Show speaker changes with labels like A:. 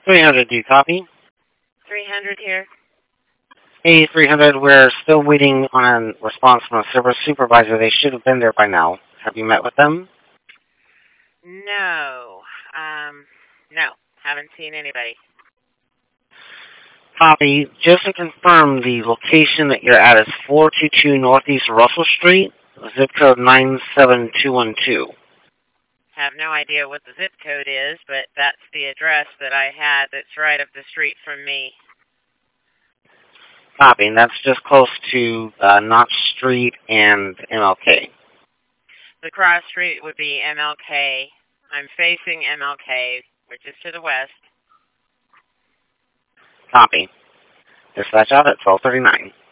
A: 300, do you copy?
B: 300 here.
A: Hey, 300, we're still waiting on a response from a service supervisor. They should have been there by now. Have you met with them?
B: No. No. Haven't seen anybody.
A: Copy. Just to confirm, the location that you're at is 422 Northeast Russell Street, zip code 97212.
B: Have no idea what the zip code is, but that's the address that I had that's right up the street from me.
A: Copy. And that's just close to Notch Street and MLK.
B: The cross street would be MLK. I'm facing MLK, which is to the west.
A: Copy. Dispatch out at 1239.